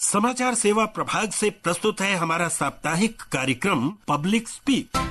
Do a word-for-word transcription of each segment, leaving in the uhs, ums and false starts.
समाचार सेवा प्रभाग से प्रस्तुत है हमारा साप्ताहिक कार्यक्रम पब्लिक स्पीक।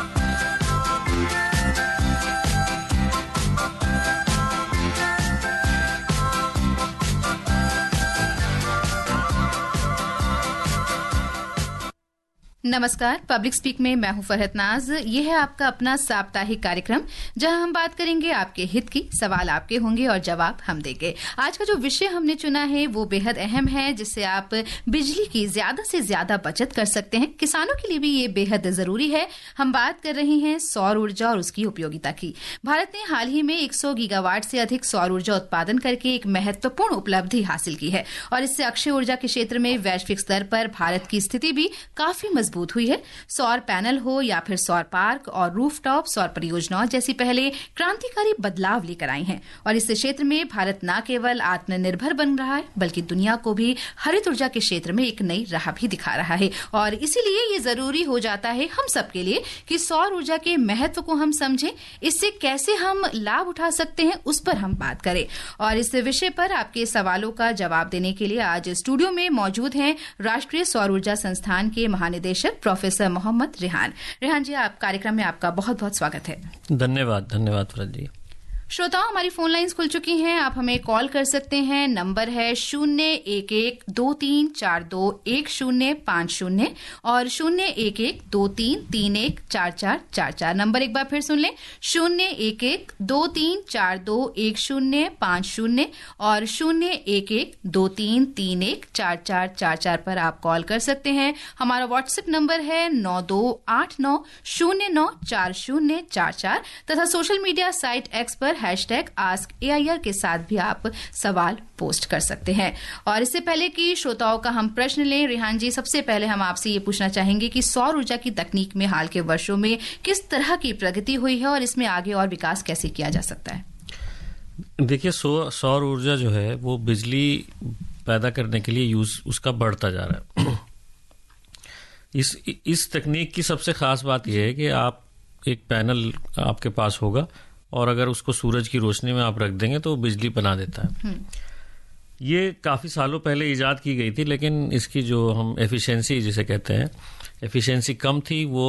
नमस्कार, पब्लिक स्पीक में मैं हूं फरहत नाज। ये है आपका अपना साप्ताहिक कार्यक्रम जहां हम बात करेंगे आपके हित की, सवाल आपके होंगे और जवाब हम देंगे। आज का जो विषय हमने चुना है वो बेहद अहम है, जिससे आप बिजली की ज्यादा से ज्यादा बचत कर सकते हैं। किसानों के लिए भी ये बेहद जरूरी है। हम बात कर रहे हैं सौर ऊर्जा और उसकी उपयोगिता की। भारत ने हाल ही में सौ गीगावाट से अधिक सौर ऊर्जा उत्पादन करके एक महत्वपूर्ण उपलब्धि हासिल की है और इससे अक्षय ऊर्जा के क्षेत्र में वैश्विक स्तर पर भारत की स्थिति भी काफी मजबूत हुई है। सौर पैनल हो या फिर सौर पार्क और रूफटॉप सौर परियोजनाओं जैसी पहले क्रांतिकारी बदलाव लेकर आई हैं और इस क्षेत्र में भारत न केवल आत्मनिर्भर बन रहा है बल्कि दुनिया को भी हरित ऊर्जा के क्षेत्र में एक नई राह भी दिखा रहा है। और इसीलिए ये जरूरी हो जाता है हम सबके लिए कि सौर ऊर्जा के महत्व को हम समझें, इससे कैसे हम लाभ उठा सकते हैं उस पर हम बात करें। और इस विषय पर आपके सवालों का जवाब देने के लिए आज स्टूडियो में मौजूद हैं राष्ट्रीय सौर ऊर्जा संस्थान के महानिदेशक प्रोफेसर मोहम्मद रेहान। रेहान जी, आप कार्यक्रम में आपका बहुत बहुत स्वागत है। धन्यवाद धन्यवाद फरहत जी। श्रोताओं, हमारी फोन लाइंस खुल चुकी हैं, आप हमें कॉल कर सकते हैं। नंबर है शून्य एक एक दो तीन चार दो एक शून्य पांच शून्य और शून्य एक एक दो तीन तीन एक चार चार चार चार। नंबर एक बार फिर सुन लें, शून्य एक एक दो तीन चार दो एक शून्य पांच शून्य और शून्य एक एक दो तीन तीन एक चार चार चार चार पर आप कॉल कर सकते हैं। हमारा व्हाट्सएप नंबर है नौ दो आठ नौ शून्य नौ चार शून्य चार चार तथा सोशल मीडिया साइट एक्स पर hashtag ask A I R के साथ भी आप सवाल पोस्ट कर सकते हैं। और इससे पहले कि श्रोताओं का हम प्रश्न लें, रेहान जी, सबसे पहले हम आपसे ये पूछना चाहेंगे कि सौर ऊर्जा की तकनीक में हाल के वर्षों में किस तरह की प्रगति हुई है और इसमें आगे और विकास कैसे किया जा सकता है? देखिए, सौर ऊर्जा जो है वो बिजली पैदा करने के लिए यूज उसका बढ़ता जा रहा है। इस इस तकनीक की सबसे खास बात यह है कि आप एक पैनल आपके पास होगा और अगर उसको सूरज की रोशनी में आप रख देंगे तो बिजली बना देता है। ये काफ़ी सालों पहले इजाद की गई थी, लेकिन इसकी जो हम एफिशिएंसी जिसे कहते हैं, एफिशिएंसी कम थी। वो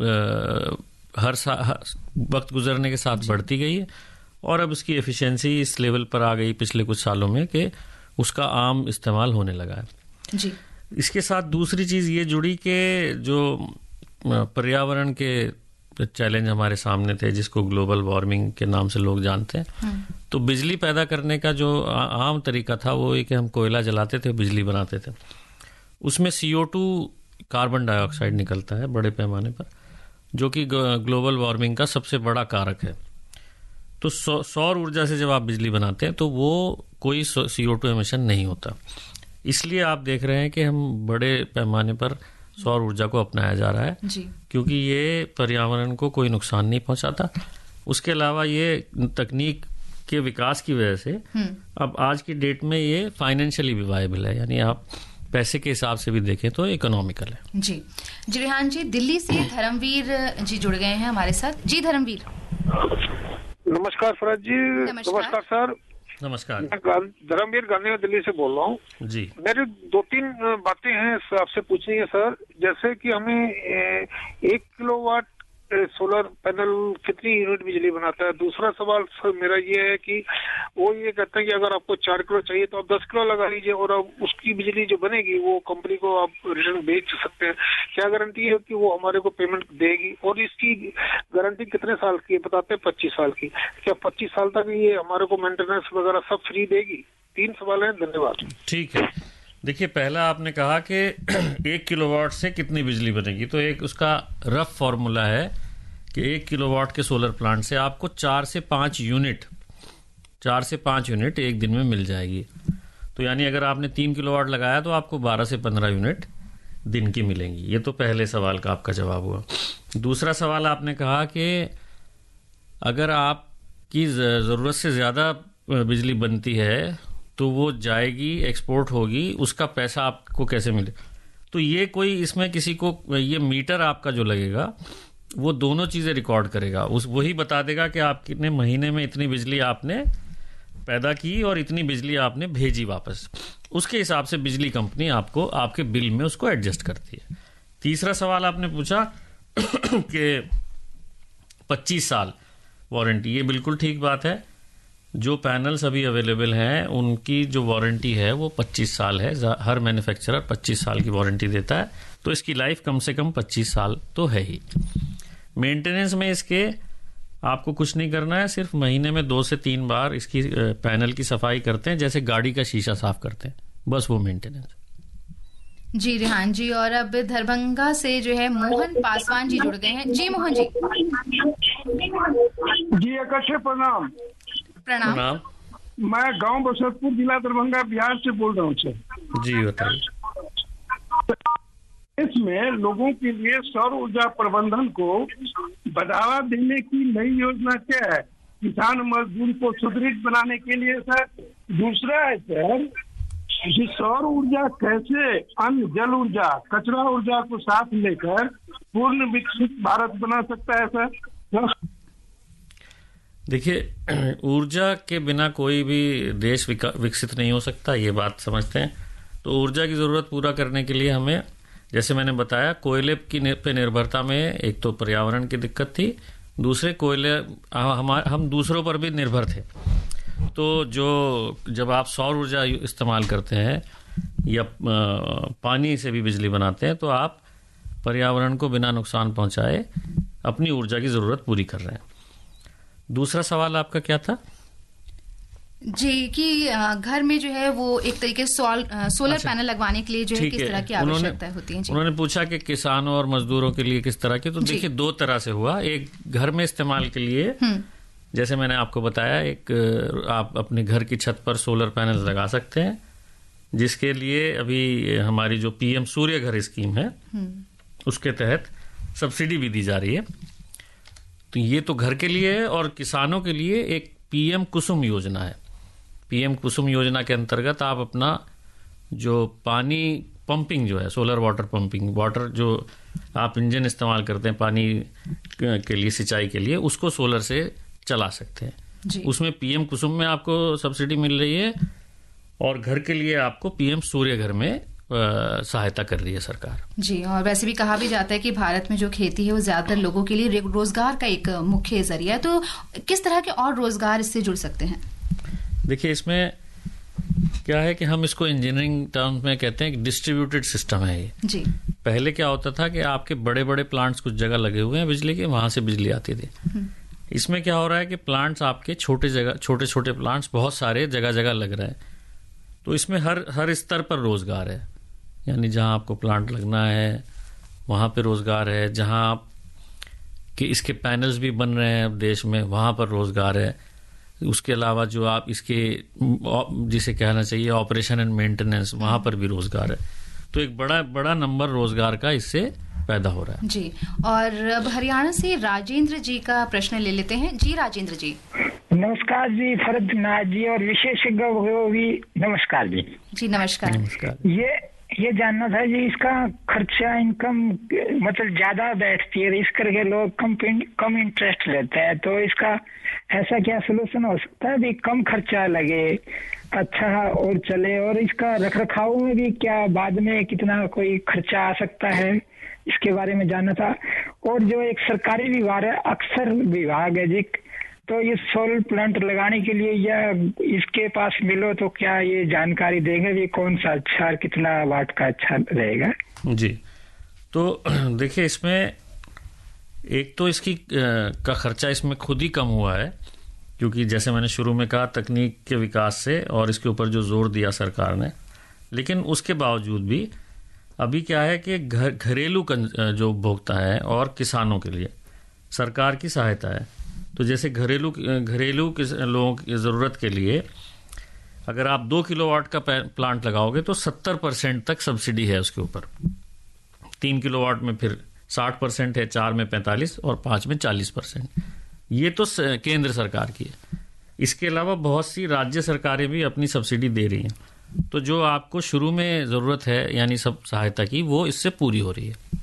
आ, हर, हर वक्त गुजरने के साथ बढ़ती गई है और अब इसकी एफिशिएंसी इस लेवल पर आ गई पिछले कुछ सालों में कि उसका आम इस्तेमाल होने लगा है जी। इसके साथ दूसरी चीज़ ये जुड़ी कि जो पर्यावरण के चैलेंज हमारे सामने थे, जिसको ग्लोबल वार्मिंग के नाम से लोग जानते हैं, तो बिजली पैदा करने का जो आम तरीका था वो ये कि हम कोयला जलाते थे, बिजली बनाते थे। उसमें C O two carbon dioxide निकलता है बड़े पैमाने पर, जो कि ग्लोबल वार्मिंग का सबसे बड़ा कारक है। तो सौर ऊर्जा से जब आप बिजली बनाते हैं तो वो कोई सी ओ टू एमिशन नहीं होता। इसलिए आप देख रहे हैं कि हम बड़े पैमाने पर सौर ऊर्जा को अपनाया जा रहा है जी। क्योंकि ये पर्यावरण को कोई नुकसान नहीं पहुंचाता। उसके अलावा ये तकनीक के विकास की वजह से अब आज की डेट में ये फाइनेंशियली भी वायबल है, यानी आप पैसे के हिसाब से भी देखें तो इकोनॉमिकल है जी। जी रेहान जी, दिल्ली से धर्मवीर जी जुड़ गए हैं हमारे साथ। जी धर्मवीर। नमस्कार फरहत जी। नमस्कार सर। नमस्कार। धर्मवीर गांधी दिल्ली से बोल रहा हूँ जी। मेरी दो तीन बातें हैं आपसे पूछनी है सर। जैसे कि हमें एक किलोवाट सोलर पैनल कितनी यूनिट बिजली बनाता है? दूसरा सवाल सर मेरा ये है कि वो ये कहते हैं कि अगर आपको चार किलो चाहिए तो आप दस किलो लगा लीजिए और अब उसकी बिजली जो बनेगी वो कंपनी को आप रिटर्न बेच सकते हैं। क्या गारंटी है कि वो हमारे को पेमेंट देगी? और इसकी गारंटी कितने साल की है? बताते हैं पच्चीस साल की। क्या पच्चीस साल तक ये हमारे को मेंटेनेंस वगैरह सब फ्री देगी? तीन सवाल है। धन्यवाद। ठीक है। देखिए, पहला आपने कहा कि एक किलोवाट से कितनी बिजली बनेगी, तो एक उसका रफ फॉर्मूला है कि एक किलोवाट के सोलर प्लांट से आपको चार से पाँच यूनिट चार से पाँच यूनिट एक दिन में मिल जाएगी। तो यानी अगर आपने तीन किलोवाट लगाया तो आपको बारह से पंद्रह यूनिट दिन की मिलेंगी। ये तो पहले सवाल का आपका जवाब हुआ। दूसरा सवाल आपने कहा कि अगर आपकी ज़रूरत से ज़्यादा बिजली बनती है तो वो जाएगी, एक्सपोर्ट होगी, उसका पैसा आपको कैसे मिले? तो ये कोई इसमें किसी को ये मीटर आपका जो लगेगा वो दोनों चीज़ें रिकॉर्ड करेगा। उस वही बता देगा कि आप कितने महीने में इतनी बिजली आपने पैदा की और इतनी बिजली आपने भेजी वापस, उसके हिसाब से बिजली कंपनी आपको आपके बिल में उसको एडजस्ट करती है। तीसरा सवाल आपने पूछा कि पच्चीस साल वारंटी, ये बिल्कुल ठीक बात है। जो पैनल्स अभी अवेलेबल हैं उनकी जो वारंटी है वो पच्चीस साल है। हर मैन्युफैक्चरर पच्चीस साल की वारंटी देता है, तो इसकी लाइफ कम से कम पच्चीस साल तो है ही। मेंटेनेंस में इसके आपको कुछ नहीं करना है, सिर्फ महीने में दो से तीन बार इसकी पैनल की सफाई करते हैं, जैसे गाड़ी का शीशा साफ करते हैं, बस वो मेंटेनेंस। जी रिहान जी, और अब दरभंगा से जो है मोहन पासवान जी जुड़ गए हैं। जी मोहन जी। जी इकट्ठे प्रणाम। प्रणाम। प्रणाम। मैं गांव बसंतपुर, जिला दरभंगा, बिहार से बोल रहा हूँ सर। जी बताइए। इसमें लोगों के लिए सौर ऊर्जा प्रबंधन को बढ़ावा देने की नई योजना क्या है? किसान मजदूर को सुदृढ़ बनाने के लिए सर। दूसरा है सर, सौर ऊर्जा कैसे अन्य जल ऊर्जा, कचरा ऊर्जा को साथ लेकर पूर्ण विकसित भारत बना सकता है सर? देखिए, ऊर्जा के बिना कोई भी देश विकसित नहीं हो सकता, ये बात समझते हैं। तो ऊर्जा की जरूरत पूरा करने के लिए हमें, जैसे मैंने बताया, कोयले की पे निर्भरता में एक तो पर्यावरण की दिक्कत थी, दूसरे कोयले हम हम दूसरों पर भी निर्भर थे। तो जो जब आप सौर ऊर्जा इस्तेमाल करते हैं या पानी से भी बिजली बनाते हैं, तो आप पर्यावरण को बिना नुकसान पहुंचाए अपनी ऊर्जा की जरूरत पूरी कर रहे हैं। दूसरा सवाल आपका क्या था? जी, कि घर में जो है वो एक तरीके से सोलर अच्छा, पैनल लगवाने के लिए जो है किस तरह की आवश्यकता होती है? जी। उन्होंने पूछा कि किसानों और मजदूरों के लिए किस तरह की। तो देखिए, दो तरह से हुआ। एक घर में इस्तेमाल के लिए, जैसे मैंने आपको बताया, एक आप अपने घर की छत पर सोलर पैनल लगा सकते हैं, जिसके लिए अभी हमारी जो पीएम सूर्य घर स्कीम है उसके तहत सब्सिडी भी दी जा रही है। तो ये तो घर के लिए है। और किसानों के लिए एक पीएम कुसुम योजना है। पीएम कुसुम योजना के अंतर्गत आप अपना जो पानी पंपिंग जो है, सोलर वाटर पंपिंग, वाटर जो आप इंजन इस्तेमाल करते हैं पानी के लिए, सिंचाई के लिए, उसको सोलर से चला सकते हैं। उसमें पीएम कुसुम में आपको सब्सिडी मिल रही है, और घर के लिए आपको पीएम सूर्य घर में सहायता कर रही है सरकार। जी, और वैसे भी कहा भी जाता है कि भारत में जो खेती है वो ज्यादातर लोगों के लिए रोजगार का एक मुख्य जरिया है। तो किस तरह के और रोजगार इससे जुड़ सकते हैं? देखिए, इसमें क्या है कि हम इसको इंजीनियरिंग टर्म्स में कहते हैं कि डिस्ट्रीब्यूटेड सिस्टम है ये। जी। पहले क्या होता था कि आपके बड़े बड़े प्लांट्स कुछ जगह लगे हुए हैं बिजली के, वहां से बिजली आती थी। इसमें क्या हो रहा है कि प्लांट्स आपके छोटे जगह छोटे छोटे प्लांट्स बहुत सारे जगह जगह लग रहे हैं। तो इसमें हर हर स्तर पर रोजगार है, यानी जहां आपको प्लांट लगना है वहां पे रोजगार है, जहां कि इसके पैनल्स भी बन रहे हैं अब देश में, वहां पर रोजगार है। उसके अलावा जो आप इसके, जिसे कहना चाहिए ऑपरेशन एंड मेंटेनेंस, वहां पर भी रोजगार है। तो एक बड़ा बड़ा नंबर रोजगार का इससे पैदा हो रहा है। जी, और अब हरियाणा से राजेंद्र जी का प्रश्न ले लेते हैं। जी राजेंद्र जी। नमस्कार जी फरदनाथ जी, और विशेषज्ञ भी नमस्कार जी। जी नमस्कार। नमस्कार। ये ये जानना था जी, इसका खर्चा इनकम मतलब ज्यादा बैठती है, इस करके लोग कम कम इंटरेस्ट लेते हैं। तो इसका ऐसा क्या सोल्यूशन हो सकता है भी कम खर्चा लगे, अच्छा और चले? और इसका रख रखाव में भी क्या बाद में कितना कोई खर्चा आ सकता है, इसके बारे में जानना था। और जो एक सरकारी विभाग है, अक्सर विभाग है जी, तो ये सोलर प्लांट लगाने के लिए या इसके पास मिलो तो क्या ये जानकारी देंगे भी कौन सा अच्छा, कितना वाट का अच्छा रहेगा? जी, तो देखिए, इसमें एक तो इसकी का खर्चा इसमें खुद ही कम हुआ है, क्योंकि जैसे मैंने शुरू में कहा, तकनीक के विकास से और इसके ऊपर जो जोर दिया सरकार ने। लेकिन उसके बावजूद भी अभी क्या है कि घर घरेलू जो उपभोक्ता है और किसानों के लिए सरकार की सहायता है। तो जैसे घरेलू घरेलू लोगों की ज़रूरत के लिए अगर आप दो किलोवाट का प्लांट लगाओगे तो सत्तर परसेंट तक सब्सिडी है उसके ऊपर। तीन किलोवाट में फिर साठ परसेंट है, चार में पैंतालीस और पाँच में चालीस परसेंट। ये तो केंद्र सरकार की है। इसके अलावा बहुत सी राज्य सरकारें भी अपनी सब्सिडी दे रही हैं। तो जो आपको शुरू में ज़रूरत है यानी सब सहायता की, वो इससे पूरी हो रही है।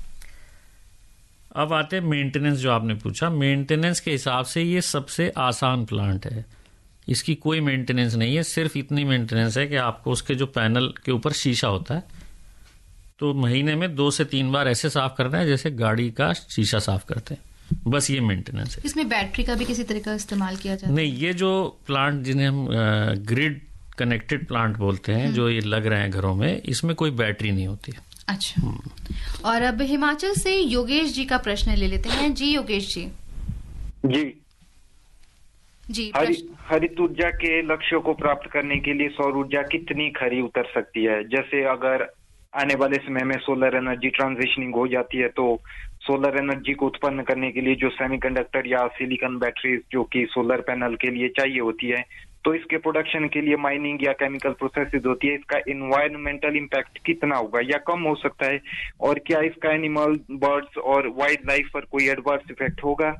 अब आते हैं मेंटेनेंस, जो आपने पूछा। मेंटेनेंस के हिसाब से ये सबसे आसान प्लांट है। इसकी कोई मेंटेनेंस नहीं है, सिर्फ इतनी मेंटेनेंस है कि आपको उसके जो पैनल के ऊपर शीशा होता है तो महीने में दो से तीन बार ऐसे साफ करना है जैसे गाड़ी का शीशा साफ करते हैं, बस ये मेंटेनेंस है। इसमें बैटरी का भी किसी तरह का इस्तेमाल किया जाता है? नहीं, ये जो प्लांट जिन्हें हम ग्रिड कनेक्टेड प्लांट बोलते हैं जो ये लग रहे हैं घरों में, इसमें कोई बैटरी नहीं होती है। अच्छा, और अब हिमाचल से योगेश जी का प्रश्न ले लेते हैं। जी योगेश जी। जी जी हरि, हरित ऊर्जा के लक्ष्यों को प्राप्त करने के लिए सौर ऊर्जा कितनी खरी उतर सकती है? जैसे अगर आने वाले समय में सोलर एनर्जी ट्रांजिशनिंग हो जाती है तो सोलर एनर्जी को उत्पन्न करने के लिए जो सेमीकंडक्टर या सिलिकॉन बैटरीज जो कि सोलर पैनल के लिए चाहिए होती है, तो इसके प्रोडक्शन के लिए माइनिंग या केमिकल प्रोसेसेस होती है, इसका एनवायरमेंटल इम्पैक्ट कितना होगा या कम हो सकता है? और क्या इसका एनिमल, बर्ड्स और वाइल्ड लाइफ पर कोई एडवर्स इफेक्ट होगा?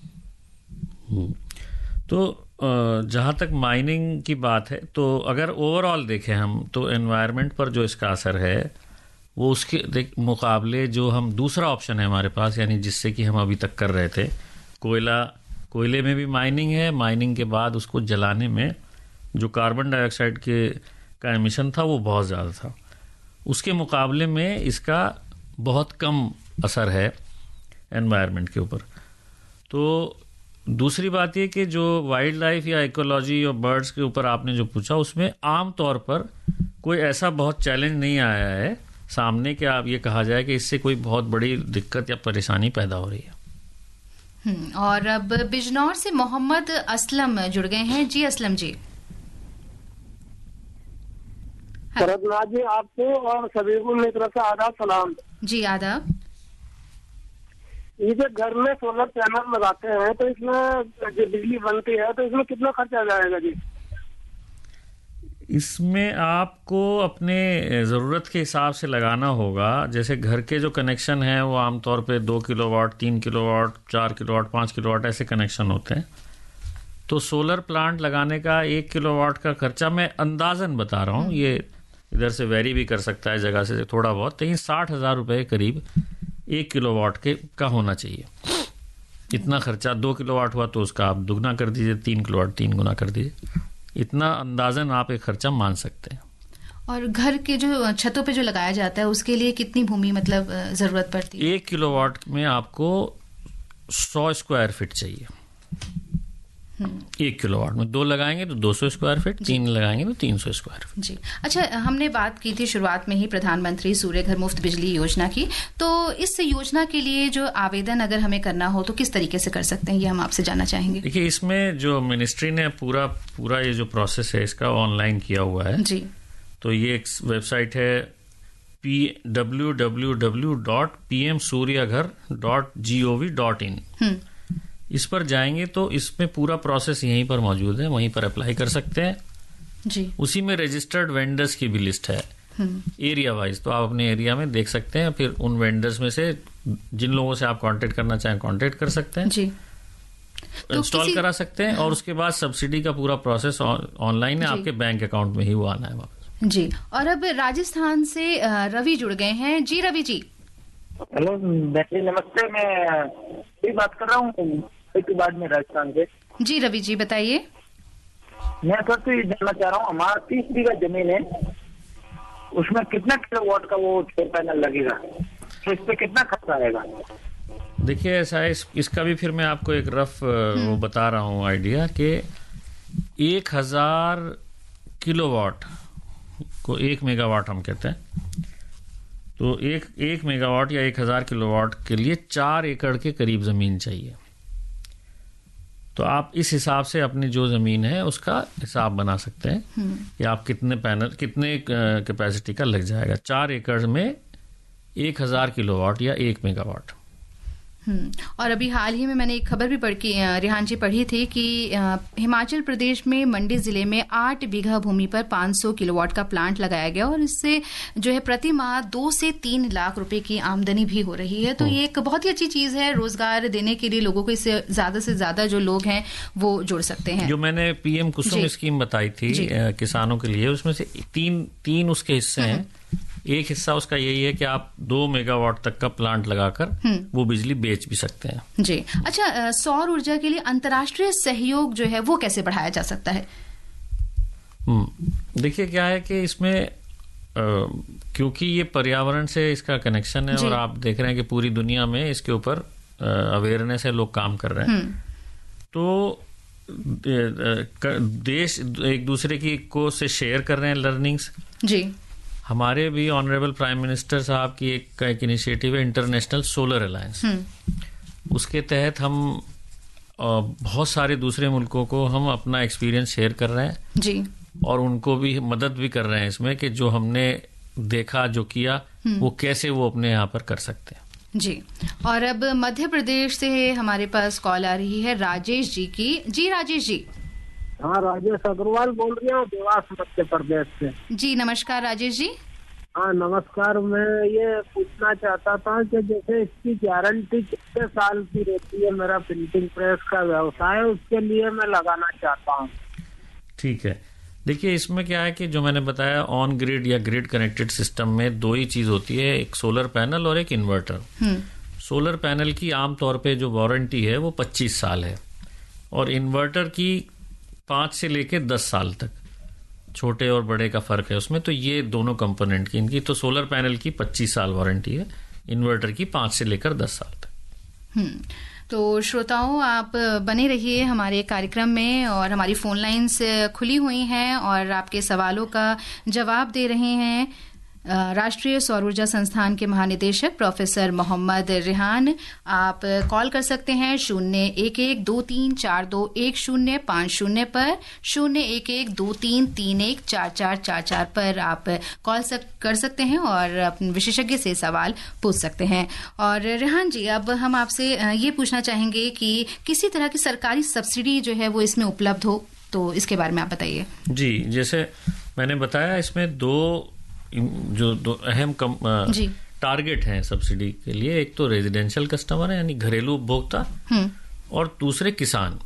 तो जहां तक माइनिंग की बात है तो अगर ओवरऑल देखें हम तो एनवायरनमेंट पर जो इसका असर है वो उसके मुकाबले जो हम दूसरा ऑप्शन है हमारे पास, यानी जिससे कि हम अभी तक कर रहे थे, कोयला, कोयले में भी माइनिंग है, माइनिंग के बाद उसको जलाने में जो कार्बन डाइऑक्साइड के का एमिशन था वो बहुत ज़्यादा था, उसके मुकाबले में इसका बहुत कम असर है एनवायरनमेंट के ऊपर। तो दूसरी बात ये कि जो वाइल्ड लाइफ या इकोलॉजी और बर्ड्स के ऊपर आपने जो पूछा, उसमें आम तौर पर कोई ऐसा बहुत चैलेंज नहीं आया है सामने कि आप ये कहा जाए कि इससे कोई बहुत बड़ी दिक्कत या परेशानी पैदा हो रही है। और अब बिजनौर से मोहम्मद असलम जुड़ गए हैं। जी असलम जी। शरदनाथ जी, आपको और सभी को मेरी तरफ से आदाब सलाम। जी आदाब। ये जो घर में सोलर पैनल लगाते हैं तो इसमें जो बिजली बनती है तो इसमें कितना खर्चा आ जाएगा जी? इसमें आपको अपने ज़रूरत के हिसाब से लगाना होगा। जैसे घर के जो कनेक्शन हैं वो आमतौर पे दो किलोवाट, तीन किलोवाट, चार किलोवाट, पाँच किलोवाट ऐसे कनेक्शन होते हैं। तो सोलर प्लांट लगाने का एक किलोवाट का खर्चा मैं अंदाजन बता रहा हूँ, ये इधर से वेरी भी कर सकता है जगह से थोड़ा बहुत, लेकिन साठ हजार रुपये करीब एक किलोवाट के का होना चाहिए। इतना खर्चा, दो किलोवाट हुआ तो उसका आप दुगना कर दीजिए, तीन किलोवाट तीन गुना कर दीजिए, इतना अंदाजन आप एक खर्चा मान सकते हैं। और घर के जो छतों पे जो लगाया जाता है उसके लिए कितनी भूमि मतलब जरूरत पड़ती है? एक किलोवाट में आपको सौ स्क्वायर फीट चाहिए। एक किलोवाट में दो लगाएंगे तो दो सौ स्क्वायर फीट, तीन लगाएंगे तो तीन सौ स्क्वायर फीट। जी अच्छा, हमने बात की थी शुरुआत में ही प्रधानमंत्री सूर्य घर मुफ्त बिजली योजना की, तो इस योजना के लिए जो आवेदन अगर हमें करना हो तो किस तरीके से कर सकते हैं, ये हम आपसे जानना चाहेंगे। देखिए, इसमें जो मिनिस्ट्री ने पूरा पूरा ये जो प्रोसेस है इसका ऑनलाइन किया हुआ है जी। तो ये एक वेबसाइट है P W W W dot P M Suryaghar dot G O V dot in. इस पर जाएंगे तो इसमें पूरा प्रोसेस यहीं पर मौजूद है, वहीं पर अप्लाई कर सकते हैं जी। उसी में रजिस्टर्ड वेंडर्स की भी लिस्ट है एरिया वाइज, तो आप अपने एरिया में देख सकते हैं, फिर उन वेंडर्स में से जिन लोगों से आप कांटेक्ट करना चाहें कांटेक्ट कर सकते हैं जी, तो इंस्टॉल किसी... करा सकते हैं। और उसके बाद सब्सिडी का पूरा प्रोसेस ऑनलाइन है, आपके बैंक अकाउंट में ही वो आना है वापस जी। और अब राजस्थान से रवि जुड़ गए हैं। जी रवि जी। हेलो नमस्ते, मैं बात कर रहा हूँ के बाद में राजस्थान से। जी रवि जी बताइए। मैं सर तो ये जानना चाह रहा हूँ, हमारा तीस बीघा जमीन है, उसमें कितना किलोवाट का वो सोलर पैनल लगेगा, तो इस पे कितना खर्चा आएगा? देखिए ऐसा है, इस, इसका भी फिर मैं आपको एक रफ वो बता रहा हूँ आइडिया कि एक हजार किलोवाट को एक मेगावाट हम कहते हैं, तो एक एक मेगावाट या एक हजार किलोवाट के लिए चार एकड़ के करीब जमीन चाहिए। तो आप इस हिसाब से अपनी जो जमीन है उसका हिसाब बना सकते हैं कि आप कितने पैनल, कितने कैपेसिटी का लग जाएगा। चार एकड़ में एक हजार किलोवाट या एक मेगावाट। और अभी हाल ही में मैंने एक खबर भी पढ़ की रिहान जी पढ़ी थी कि हिमाचल प्रदेश में मंडी जिले में आठ बीघा भूमि पर पाँच सौ किलोवाट का प्लांट लगाया गया और इससे जो है प्रति माह दो से तीन लाख रुपए की आमदनी भी हो रही है। तो ये एक बहुत ही अच्छी चीज है, रोजगार देने के लिए लोगों को इससे ज्यादा से ज्यादा जो लोग हैं वो जुड़ सकते हैं। जो मैंने पीएम कुसुम स्कीम बताई थी किसानों के लिए, उसमें से तीन तीन उसके हिस्से हैं। एक हिस्सा उसका यही है कि आप दो मेगावाट तक का प्लांट लगाकर वो बिजली बेच भी सकते हैं। जी। अच्छा, सौर ऊर्जा के लिए अंतर्राष्ट्रीय सहयोग जो है वो कैसे बढ़ाया जा सकता है? देखिए क्या है कि इसमें आ, क्योंकि ये पर्यावरण से इसका कनेक्शन है और आप देख रहे हैं कि पूरी दुनिया में इसके ऊपर अवेयरनेस है, लोग काम कर रहे हैं, तो देश एक दूसरे की को से शेयर कर रहे हैं लर्निंग्स। जी। हमारे भी ऑनरेबल प्राइम मिनिस्टर साहब की एक, एक इनिशिएटिव है इंटरनेशनल सोलर अलायंस। उसके तहत हम बहुत सारे दूसरे मुल्कों को हम अपना एक्सपीरियंस शेयर कर रहे हैं जी, और उनको भी मदद भी कर रहे हैं इसमें कि जो हमने देखा, जो किया, वो कैसे वो अपने यहाँ पर कर सकते हैं। जी। और अब मध्य प्रदेश से हमारे पास कॉल आ रही है राजेश जी की। जी राजेश जी। हाँ, राजेश अग्रवाल बोल रही हूँ, देवास मध्य प्रदेश से। जी नमस्कार राजेश जी। हाँ नमस्कार। मैं ये पूछना चाहता था कि जैसे इसकी गारंटी कितने साल की रहती है? मेरा प्रिंटिंग प्रेस का व्यवसाय है, उसके लिए मैं लगाना चाहता हूँ। ठीक है, देखिए इसमें क्या है कि जो मैंने बताया ऑन ग्रिड या ग्रिड कनेक्टेड सिस्टम में दो ही चीज होती है, एक सोलर पैनल और एक इन्वर्टर। सोलर पैनल की आमतौर पे जो वारंटी है वो पच्चीस साल है और इन्वर्टर की पांच से लेके दस साल तक, छोटे और बड़े का फर्क है उसमें। तो ये दोनों कंपोनेंट की इनकी, तो सोलर पैनल की पच्चीस साल वारंटी है, इन्वर्टर की पांच से लेकर दस साल तक। हम्म तो श्रोताओं, आप बने रहिए हमारे कार्यक्रम में और हमारी फोन लाइन्स खुली हुई हैं और आपके सवालों का जवाब दे रहे हैं राष्ट्रीय सौर ऊर्जा संस्थान के महानिदेशक प्रोफेसर मोहम्मद रिहान। आप कॉल कर सकते हैं शून्य एक एक दो तीन चार दो एक शून्य पाँच शून्य पर, शून्य एक एक दो तीन तीन एक चार चार चार चार पर आप कॉल सक, कर सकते हैं और अपने विशेषज्ञ से सवाल पूछ सकते हैं। और रिहान जी, अब हम आपसे ये पूछना चाहेंगे कि किसी तरह की सरकारी सब्सिडी जो है वो इसमें उपलब्ध हो, तो इसके बारे में आप बताइए। जी, जैसे मैंने बताया इसमें दो जो दो अहम टारगेट हैं सब्सिडी के लिए, एक तो रेजिडेंशियल कस्टमर है यानी घरेलू उपभोक्ता, और दूसरे किसान।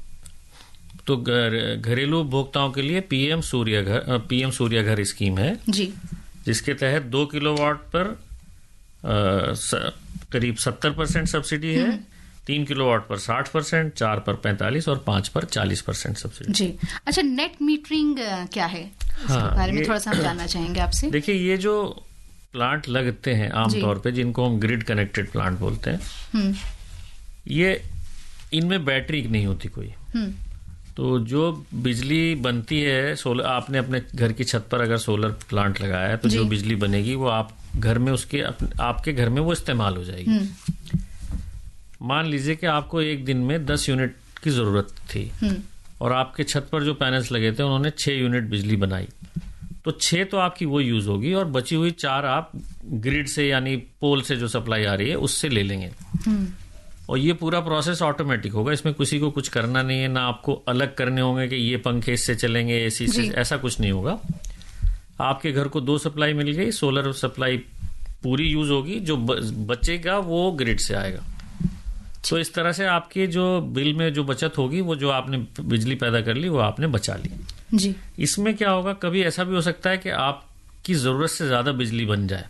तो घरेलू उपभोक्ताओं के लिए पीएम सूर्य घर पीएम सूर्य घर स्कीम है जी, जिसके तहत दो किलोवाट पर आ, स, करीब सत्तर परसेंट सब्सिडी है, तीन किलोवाट पर साठ परसेंट, चार पर पैंतालीस और पांच पर चालीस परसेंट सब्सिडी जी। अच्छा, नेट मीटरिंग क्या है? हाँ, बारे में थोड़ा सा हम जानना चाहेंगे आपसे। देखिए, ये जो प्लांट लगते हैं आमतौर पे, जिनको हम ग्रिड कनेक्टेड प्लांट बोलते हैं, ये इनमें बैटरी नहीं होती कोई। तो जो बिजली बनती है सोलर, आपने अपने घर की छत पर अगर सोलर प्लांट लगाया है तो जो बिजली बनेगी वो आप घर में उसके आपके घर में वो इस्तेमाल हो जाएगी। मान लीजिए कि आपको एक दिन में दस यूनिट की जरूरत थी और आपके छत पर जो पैनल्स लगे थे उन्होंने छह यूनिट बिजली बनाई, तो छह तो आपकी वो यूज होगी और बची हुई चार आप ग्रिड से यानी पोल से जो सप्लाई आ रही है उससे ले लेंगे। और ये पूरा प्रोसेस ऑटोमेटिक होगा, इसमें किसी को कुछ करना नहीं है, ना आपको अलग करने होंगे कि ये पंखे इससे चलेंगे, एसी से, ऐसा कुछ नहीं होगा। आपके घर को दो सप्लाई मिल गई, सोलर सप्लाई पूरी यूज होगी, जो बचेगा वो ग्रिड से आएगा। तो इस तरह से आपके जो बिल में जो बचत होगी, वो जो आपने बिजली पैदा कर ली वो आपने बचा ली जी। इसमें क्या होगा, कभी ऐसा भी हो सकता है कि आपकी जरूरत से ज्यादा बिजली बन जाए,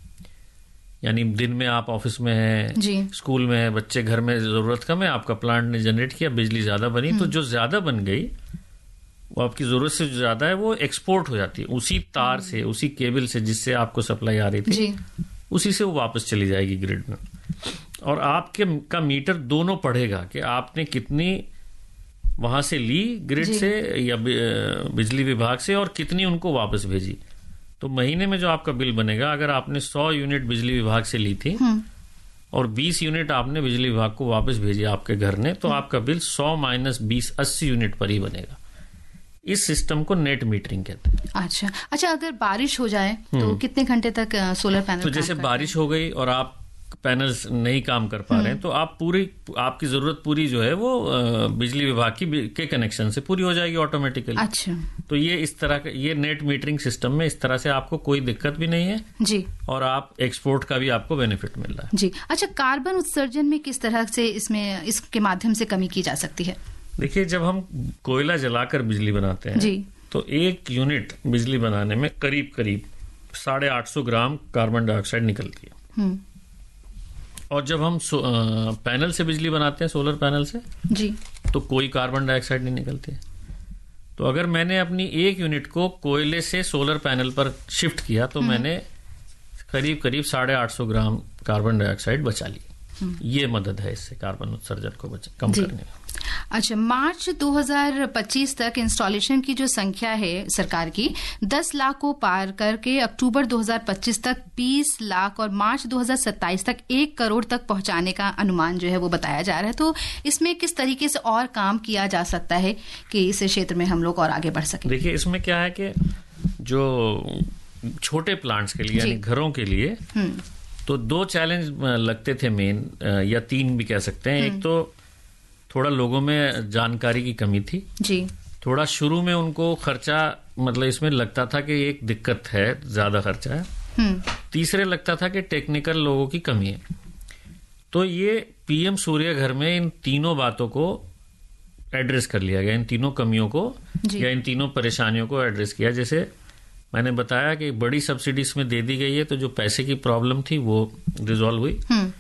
यानी दिन में आप ऑफिस में हैं, स्कूल में हैं, बच्चे घर में, जरूरत कम है, आपका प्लांट ने जनरेट किया, बिजली ज्यादा बनी, तो जो ज्यादा बन गई वो आपकी जरूरत से ज्यादा है वो एक्सपोर्ट हो जाती है उसी तार से, उसी केबल से जिससे आपको सप्लाई आ रही थी, उसी से वो वापस चली जाएगी ग्रिड में। और आपके का मीटर दोनों पढ़ेगा कि आपने कितनी वहां से ली ग्रिड से या बिजली विभाग से और कितनी उनको वापस भेजी। तो महीने में जो आपका बिल बनेगा, अगर आपने सौ यूनिट बिजली विभाग से ली थी और बीस यूनिट आपने बिजली विभाग को वापस भेजी आपके घर ने, तो आपका बिल सौ माइनस बीस अस्सी यूनिट पर ही बनेगा। इस सिस्टम को नेट मीटरिंग कहते हैं। अच्छा अच्छा, अगर बारिश हो जाए तो कितने घंटे तक सोलर पैनल? तो जैसे बारिश हो गई और आप पैनल्स नहीं काम कर पा रहे हैं, तो आप पूरी आपकी जरूरत पूरी जो है वो बिजली विभाग की के कनेक्शन से पूरी हो जाएगी ऑटोमेटिकली। अच्छा, तो ये इस तरह का ये नेट मीटरिंग सिस्टम में इस तरह से आपको कोई दिक्कत भी नहीं है जी, और आप एक्सपोर्ट का भी आपको बेनिफिट मिल रहा है जी। अच्छा, कार्बन उत्सर्जन में किस तरह से इसमें इसके माध्यम से कमी की जा सकती है? देखिए, जब हम कोयला जलाकर बिजली बनाते हैं जी, तो एक यूनिट बिजली बनाने में करीब करीब साढ़े आठ सौ ग्राम कार्बन डाइऑक्साइड निकलती है। और जब हम आ, पैनल से बिजली बनाते हैं, सोलर पैनल से जी, तो कोई कार्बन डाइऑक्साइड नहीं निकलती। तो अगर मैंने अपनी एक यूनिट को कोयले से सोलर पैनल पर शिफ्ट किया तो मैंने करीब करीब साढ़े आठ सौ ग्राम कार्बन डाइऑक्साइड बचा ली। ये मदद है इससे कार्बन उत्सर्जन को कम करने में। अच्छा, मार्च दो हज़ार पच्चीस तक इंस्टॉलेशन की जो संख्या है सरकार की दस लाख को पार करके अक्टूबर दो हज़ार पच्चीस तक बीस लाख और मार्च दो हज़ार सत्ताईस तक एक करोड़ तक पहुंचाने का अनुमान जो है वो बताया जा रहा है। तो इसमें किस तरीके से और काम किया जा सकता है कि इस क्षेत्र में हम लोग और आगे बढ़ सकें? देखिए, इसमें क्या है कि जो छोटे प्लांट्स के लिए यानी घरों के लिए तो दो चैलेंज लगते थे मेन, या तीन भी कह सकते हैं। एक तो थोड़ा लोगों में जानकारी की कमी थी जी। थोड़ा शुरू में उनको खर्चा मतलब इसमें लगता था कि एक दिक्कत है, ज्यादा खर्चा है। तीसरे लगता था कि टेक्निकल लोगों की कमी है। तो ये पीएम सूर्य घर में इन तीनों बातों को एड्रेस कर लिया गया, इन तीनों कमियों को या इन तीनों परेशानियों को एड्रेस किया। जैसे मैंने बताया कि बड़ी सब्सिडी इसमें दे दी गई है, तो जो पैसे की प्रॉब्लम थी वो रिजॉल्व हुई।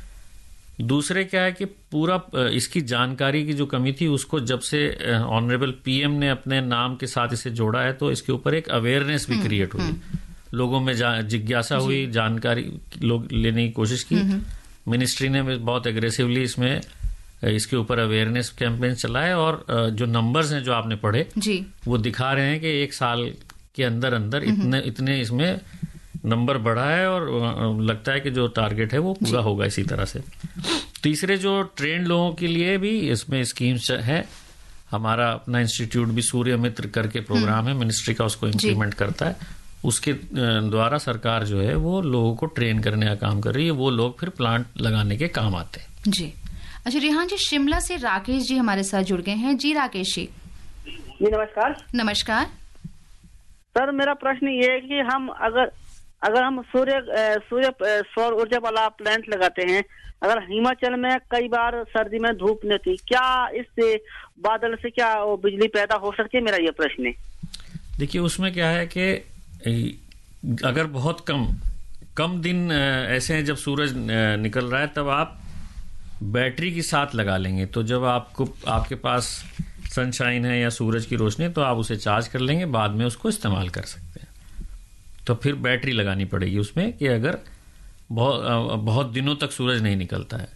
दूसरे क्या है कि पूरा इसकी जानकारी की जो कमी थी उसको जब से ऑनरेबल पीएम ने अपने नाम के साथ इसे जोड़ा है तो इसके ऊपर एक अवेयरनेस भी क्रिएट हुई, लोगों में जिज्ञासा हुई, जानकारी लोग लेने की कोशिश की। मिनिस्ट्री ने बहुत एग्रेसिवली इसमें इसके ऊपर अवेयरनेस कैंपेन चलाए और जो नंबर्स हैं जो आपने पढ़े जी, वो दिखा रहे हैं कि एक साल के अंदर अंदर इतने इतने इसमें नंबर बढ़ा है और लगता है कि जो टारगेट है वो पूरा होगा इसी तरह से। तीसरे जो ट्रेंड लोगों के लिए भी इसमें स्कीम्स है। हमारा अपना इंस्टीट्यूट भी सूर्य मित्र करके प्रोग्राम है, मिनिस्ट्री का उसको इम्प्लीमेंट करता है। उसके द्वारा सरकार जो है वो लोगों को ट्रेन करने का काम कर रही है, वो लोग फिर प्लांट लगाने के काम आते हैं जी। अच्छा रिहान जी, शिमला से राकेश जी हमारे साथ जुड़ गए हैं। जी राकेश जी। जी नमस्कार। नमस्कार सर, मेरा प्रश्न ये है कि हम अगर अगर हम सूर्य सूर्य सौर ऊर्जा वाला प्लांट लगाते हैं, अगर हिमाचल में कई बार सर्दी में धूप नहीं थी, क्या इससे बादल से क्या वो बिजली पैदा हो सकती है? मेरा ये प्रश्न है। देखिए, उसमें क्या है कि अगर बहुत कम कम दिन ऐसे हैं जब सूरज निकल रहा है तब आप बैटरी के साथ लगा लेंगे, तो जब आपको आपके पास सनशाइन है या सूरज की रोशनी तो आप उसे चार्ज कर लेंगे, बाद में उसको इस्तेमाल कर सकते हैं। तो फिर बैटरी लगानी पड़ेगी उसमें कि अगर बहुत बहुत दिनों तक सूरज नहीं निकलता है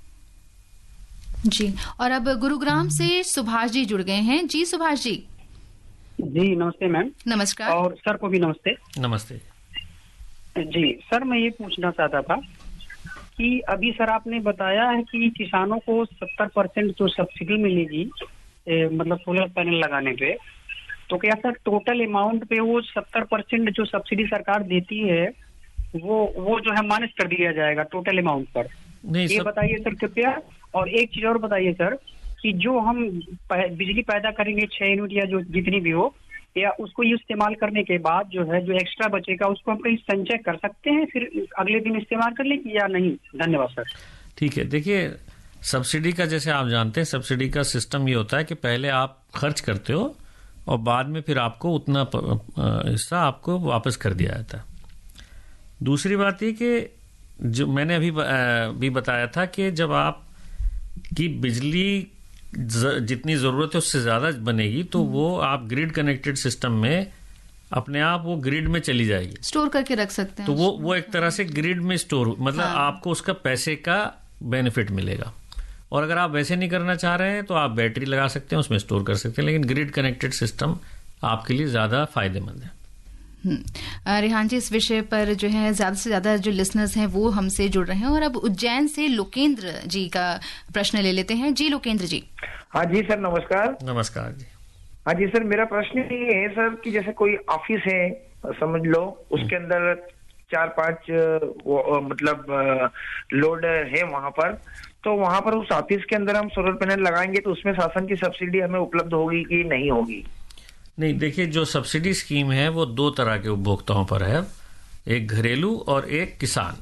जी। और अब गुरुग्राम से सुभाष जी जुड़ गए हैं। जी सुभाष जी। जी नमस्ते मैम। नमस्कार। और सर को भी नमस्ते। नमस्ते जी। सर मैं ये पूछना चाहता था कि अभी सर आपने बताया है कि किसानों को सत्तर परसेंट जो सब्सिडी मिलेगी ए, मतलब सोलर पैनल लगाने पे, तो क्या सर टोटल अमाउंट पे वो सत्तर परसेंट जो सब्सिडी सरकार देती है वो वो जो है माइनस कर दिया जाएगा टोटल अमाउंट पर? नहीं, ये बताइए सर कृपया। और एक चीज और बताइए सर कि जो हम बिजली पैदा करेंगे छह यूनिट या जो जितनी भी हो, या उसको ये इस्तेमाल करने के बाद जो है जो एक्स्ट्रा बचेगा उसको हम कहीं संचय कर सकते हैं, फिर अगले दिन इस्तेमाल कर लें या नहीं? धन्यवाद सर। ठीक है। देखिए, सब्सिडी का जैसे आप जानते हैं सब्सिडी का सिस्टम ये होता है कि पहले आप खर्च करते हो और बाद में फिर आपको उतना हिस्सा आपको वापस कर दिया जाता है। दूसरी बात ये कि जो मैंने अभी भी बताया था कि जब आप की बिजली जितनी जरूरत है उससे ज्यादा बनेगी तो वो आप ग्रिड कनेक्टेड सिस्टम में अपने आप वो ग्रिड में चली जाएगी, स्टोर करके रख सकते हैं। तो वो वो एक तरह से ग्रिड में स्टोर मतलब हाँ। आपको उसका पैसे का बेनिफिट मिलेगा। और अगर आप वैसे नहीं करना चाह रहे हैं तो आप बैटरी लगा सकते हैं, उसमें स्टोर कर सकते हैं, लेकिन ग्रिड कनेक्टेड सिस्टम आपके लिए ज्यादा फायदेमंद है। रिहान जी, इस विषय पर जो है ज्यादा से ज्यादा जो लिसनर्स हैं वो हमसे जुड़ रहे हैं और अब उज्जैन से लोकेंद्र जी का प्रश्न ले लेते हैं। जी लोकेंद्र जी। हाँ जी सर, नमस्कार। नमस्कार जी। हाँ जी सर, मेरा प्रश्न ये है सर कि जैसे कोई ऑफिस है समझ लो, उसके अंदर चार पांच मतलब लोड है वहां पर, तो वहां पर उस ऑफिस के अंदर हम सोलर पैनल लगाएंगे तो उसमें शासन की सब्सिडी हमें उपलब्ध होगी कि नहीं होगी? नहीं, देखिए, जो सब्सिडी स्कीम है वो दो तरह के उपभोक्ताओं पर है, एक घरेलू और एक किसान।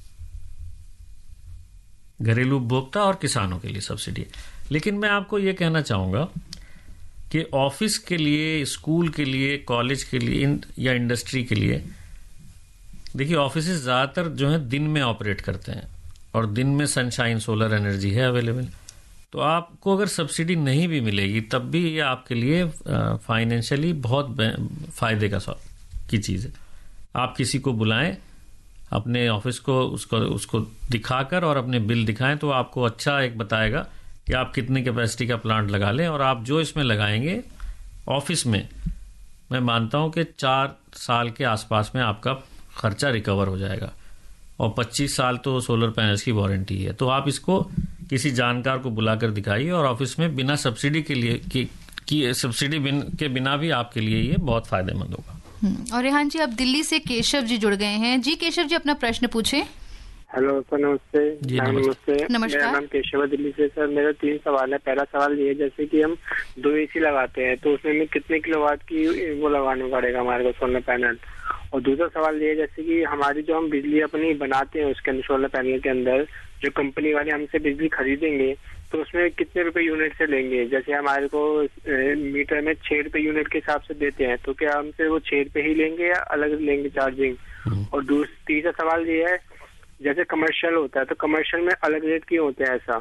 घरेलू उपभोक्ता और किसानों के लिए सब्सिडी है। लेकिन मैं आपको ये कहना चाहूंगा कि ऑफिस के लिए, स्कूल के लिए, कॉलेज के लिए या इंडस्ट्री के लिए देखिए ऑफिस ज़्यादातर जो है दिन में ऑपरेट करते हैं और दिन में सनशाइन सोलर एनर्जी है अवेलेबल, तो आपको अगर सब्सिडी नहीं भी मिलेगी तब भी ये आपके लिए फाइनेंशियली बहुत फायदे का की चीज़ है। आप किसी को बुलाएं अपने ऑफिस को, उसको उसको दिखाकर और अपने बिल दिखाएं तो आपको अच्छा एक बताएगा कि आप कितनी कैपेसिटी का प्लांट लगा लें, और आप जो इसमें लगाएंगे ऑफिस में, मैं मानता हूं कि चार साल के आसपास में आपका खर्चा रिकवर हो जाएगा, और पच्चीस साल तो सोलर पैनल्स की वारंटी है। तो आप इसको किसी जानकार को बुलाकर दिखाइए और ऑफिस में बिना सब्सिडी के लिए की, की सब्सिडी बिन, के बिना भी आपके लिए ये बहुत फायदेमंद होगा। और रेहान जी, अब दिल्ली से केशव जी जुड़ गए हैं। जी केशव जी, अपना प्रश्न पूछे। हेलो सर, नमस्ते। जी नमस्ते। नमस्कार। मेरा नाम केशव है, दिल्ली से। सर मेरा तीन सवाल है। पहला सवाल ये है, जैसे कि हम दो एसी लगाते हैं तो उसमें कितने किलोवाट की वो लगाना पड़ेगा हमारे को सोलर पैनल। और दूसरा सवाल ये है, जैसे कि हमारी जो हम बिजली अपनी बनाते हैं उसके अंदर सोलर पैनल के अंदर, जो कंपनी वाले हमसे बिजली खरीदेंगे तो उसमें कितने रुपए यूनिट से लेंगे। जैसे हमारे को मीटर में छह रुपए यूनिट के हिसाब से देते हैं, तो क्या हमसे वो छह रुपए ही लेंगे या अलग लेंगे चार्जिंग। और तीसरा सवाल ये है, जैसे कमर्शियल होता है तो कमर्शियल में अलग रेट क्यों होते हैं ऐसा।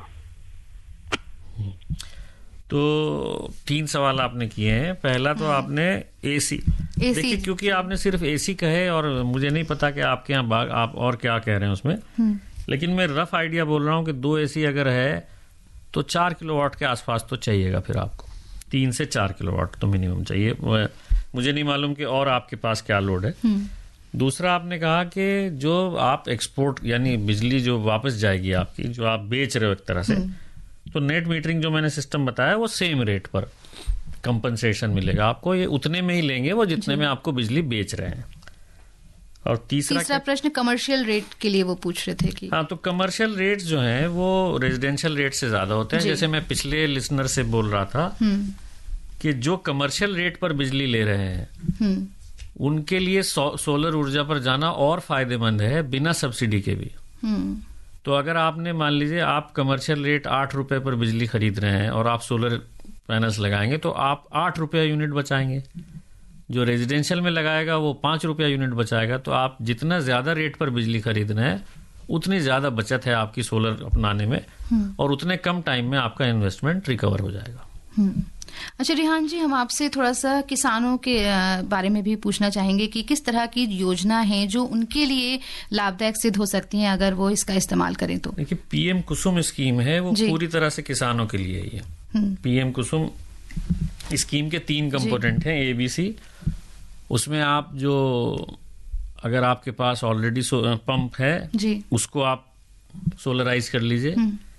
तो तीन सवाल आपने किए हैं। पहला तो आपने एसी, देखिए क्योंकि आपने सिर्फ एसी कहे और मुझे नहीं पता कि आपके यहाँ आप और क्या कह रहे हैं उसमें, लेकिन मैं रफ आइडिया बोल रहा हूँ कि दो एसी अगर है तो चार किलोवाट के आसपास तो चाहिएगा, फिर आपको तीन से चार किलोवाट तो मिनिमम चाहिए। मुझे नहीं मालूम कि और आपके पास क्या लोड है। दूसरा आपने कहा कि जो आप एक्सपोर्ट यानी बिजली जो वापस जाएगी आपकी, जो आप बेच रहे हो एक तरह से, तो नेट मीटरिंग जो मैंने सिस्टम बताया वो सेम रेट पर कंपनसेशन मिलेगा आपको, ये उतने में ही लेंगे वो जितने में आपको बिजली बेच रहे हैं। और तीसरा तीसरा प्रश्न कमर्शियल रेट के लिए वो पूछ रहे थे कि हाँ, तो कमर्शियल रेट्स जो हैं वो रेजिडेंशियल रेट से ज्यादा होते हैं। जैसे मैं पिछले लिसनर से बोल रहा था कि जो कमर्शियल रेट पर बिजली ले रहे हैं उनके लिए सो, सोलर ऊर्जा पर जाना और फायदेमंद है बिना सब्सिडी के भी। तो अगर आपने मान लीजिए आप कमर्शियल रेट आठ रुपए पर बिजली खरीद रहे हैं और आप सोलर पैनल्स लगाएंगे तो आप आठ रुपया यूनिट बचाएंगे, जो रेजिडेंशियल में लगाएगा वो पांच रुपया यूनिट बचाएगा। तो आप जितना ज्यादा रेट पर बिजली खरीद रहे हैं उतनी ज्यादा बचत है आपकी सोलर अपनाने में, और उतने कम टाइम में आपका इन्वेस्टमेंट रिकवर हो जाएगा। अच्छा रेहान जी, हम आपसे थोड़ा सा किसानों के बारे में भी पूछना चाहेंगे कि किस तरह की योजना है जो उनके लिए लाभदायक सिद्ध हो सकती हैं अगर वो इसका इस्तेमाल करें तो। देखिए पीएम कुसुम स्कीम है, वो पूरी तरह से किसानों के लिए ही है। पीएम कुसुम स्कीम के तीन कंपोनेंट हैं, ए बी सी। उसमें आप जो अगर आपके पास ऑलरेडी पंप है जी, उसको आप सोलराइज कर लीजिए,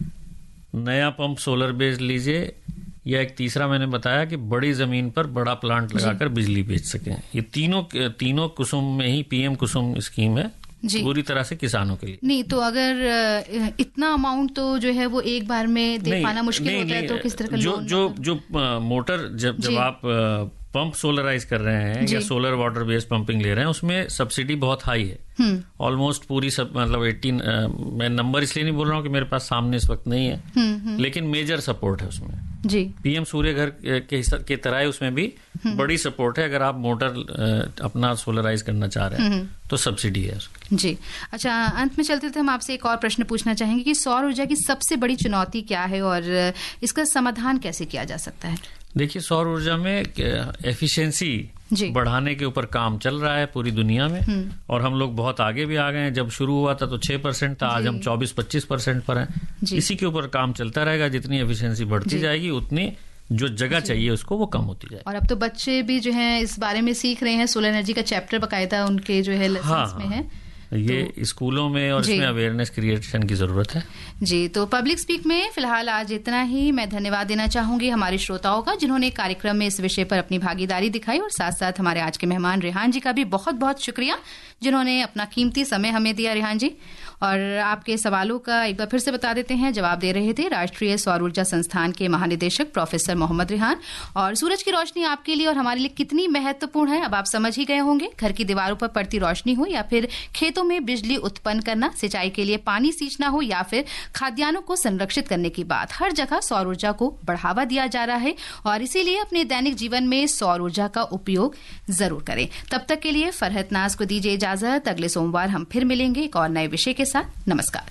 नया पंप सोलर बेस्ड लीजिए, या एक तीसरा मैंने बताया कि बड़ी जमीन पर बड़ा प्लांट लगाकर बिजली बेच सकें। ये तीनों तीनों कुसुम में ही पीएम कुसुम स्कीम है, पूरी तरह से किसानों के लिए। नहीं तो अगर इतना अमाउंट तो जो है वो एक बार में दे पाना मुश्किल होता है, तो किस तरह का जो लोन जो जो मोटर जब जब आप पंप सोलराइज कर रहे हैं या सोलर वाटर बेस्ड पंपिंग ले रहे हैं उसमें सब्सिडी बहुत हाई है, ऑलमोस्ट पूरी सब मतलब एटीन, मैं नंबर इसलिए नहीं बोल रहा हूँ कि मेरे पास सामने इस वक्त नहीं है, लेकिन मेजर सपोर्ट है उसमें जी। पीएम सूर्य घर के, के तरह उसमें भी बड़ी सपोर्ट है। अगर आप मोटर अपना सोलराइज करना चाह रहे हैं तो सब्सिडी है उसकी जी। अच्छा, अंत में चलते थे हम आपसे एक और प्रश्न पूछना चाहेंगे कि सौर ऊर्जा की सबसे बड़ी चुनौती क्या है और इसका समाधान कैसे किया जा सकता है। देखिए सौर ऊर्जा में एफिशिएंसी बढ़ाने के ऊपर काम चल रहा है पूरी दुनिया में, और हम लोग बहुत आगे भी आ गए हैं। जब शुरू हुआ था तो छह परसेंट था, आज हम चौबीस पच्चीस परसेंट पर हैं। इसी के ऊपर काम चलता रहेगा, जितनी एफिशिएंसी बढ़ती जाएगी उतनी जो जगह चाहिए उसको वो कम होती जाएगी। और अब तो बच्चे भी जो है इस बारे में सीख रहे हैं, सोलर एनर्जी का चैप्टर बाकायदा उनके जो है लेसन्स में है। ये तो, स्कूलों में और इसमें अवेयरनेस क्रिएशन की जरूरत है जी। तो पब्लिक स्पीक में फिलहाल आज इतना ही। मैं धन्यवाद देना चाहूंगी हमारे श्रोताओं का जिन्होंने कार्यक्रम में इस विषय पर अपनी भागीदारी दिखाई, और साथ साथ हमारे आज के मेहमान रेहान जी का भी बहुत बहुत शुक्रिया जिन्होंने अपना कीमती समय हमें दिया। रेहान जी, और आपके सवालों का एक बार फिर से बता देते हैं, जवाब दे रहे थे राष्ट्रीय सौर ऊर्जा संस्थान के महानिदेशक प्रोफेसर मोहम्मद रेहान। और सूरज की रोशनी आपके लिए और हमारे लिए कितनी महत्वपूर्ण है अब आप समझ ही गए होंगे। घर की दीवारों पर पड़ती रोशनी हो या फिर खेतों खेतों में बिजली उत्पन्न करना, सिंचाई के लिए पानी सींचना हो या फिर खाद्यान्नों को संरक्षित करने की बात, हर जगह सौर ऊर्जा को बढ़ावा दिया जा रहा है और इसीलिए अपने दैनिक जीवन में सौर ऊर्जा का उपयोग जरूर करें। तब तक के लिए फरहत नाज को दीजिए इजाजत। अगले सोमवार हम फिर मिलेंगे एक और नए विषय के साथ। नमस्कार।